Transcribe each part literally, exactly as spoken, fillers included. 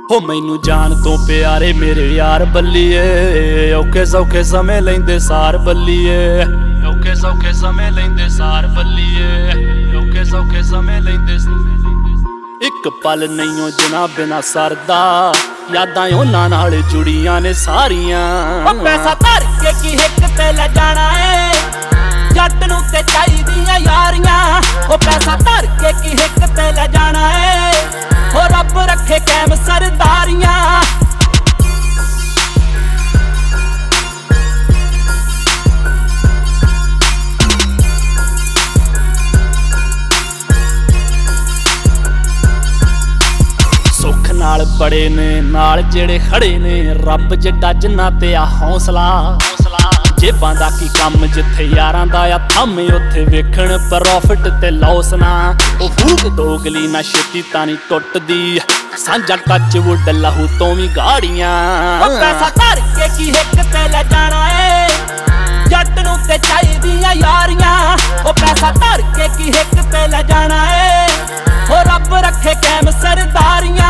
हो मैनू जान तो प्यारे मेरे यार बल्लीए औखे सौखे समय लेंदे सार बल्लीए औखे सौखे समय लेंदे सार बल्लीए औखे सौखे समय लेंदे एक पल नहीं हो जना बिना सरदा यादां उन्हां नाल जुड़ियां ने सारियां पैसा धर के की हिक ते ले जाना है जट नूं ते चाहीदियां यारियां ओ पैसा धर के की हिक ते ले जाना है हो रब रखे कैम सरदारियां सुख नाल बड़े ने नाल जेड़े खड़े ने रब जिड्डा जिन्ना ते आ हौसला जेबां दा की कम जिथे यारां दा आ थम उत्थे वेखण प्रॉफिट ते लॉस ना ओ फूक दोगली ना छेती तानी टुटदी सांझा टच वुड लहू तो भी गाड़ियां पैसा धर के की हिक ते ले जाना है जट नूं ते चाहीदियां यारियां ओ पैसा धर के की हिक ते ले जाना है हो रब रखे कैम सरदारियां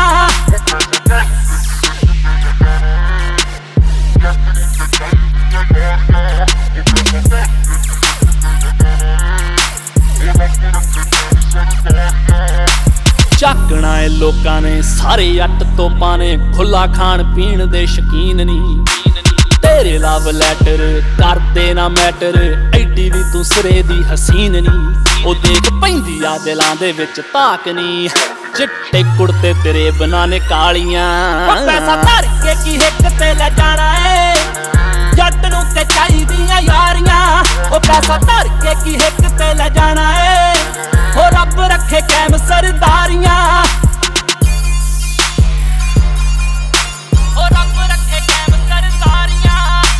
झाकना है लोकां ने सारे अट तोपां ने खुला खाण पीण दे शकीन नी तेरे लव लैटर करदे ना मैटर एडी भी तू सिरे दी हसीन नी ओ देख पैंदी आ दिलां दे विच ताक नी चिट्टे कुड़ते तेरे बनाने कालियां पैसा धर के की हिक ते ले जाना है जट नूं ते चाहीदियां यारियां ओ पैसा धर के की हिक ते ले जाना है हो रब रखे कैम सरदारियां हो रब रखे कैम सरदारियां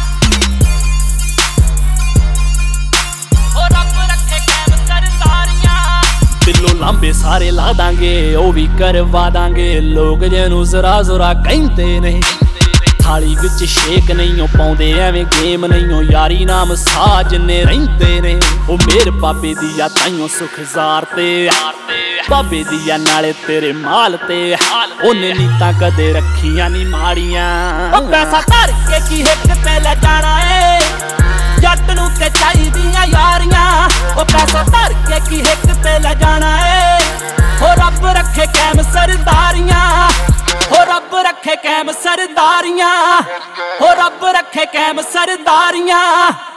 हो रब रखे कैम सरदारियां दिलों लांबे सारे ला दांगे ओ भी करवा दांगे लोग जेनू जरा जरा कहंदे ने थाली विच शेक नहीं हो पाउंदे एवें गेम नहीं हो यारी नाम साज ने रहिंदे ने ओ मेर बाबे दी आ ताइयों सुखजार ते बाबे दी आ नाले तेरे माल ते ओने नीतां कदे रखियां नी माड़ियां पैसा धर के की हिक ते ले जाना है जट नूं ते चाहीदियां यारियां ओ पैसा धर के की हिक ते ले जाना है हो रब रखे कैम सरदारियां हो रब रखे कैम सरदारियां हो रब रखे कैम सरदारियां।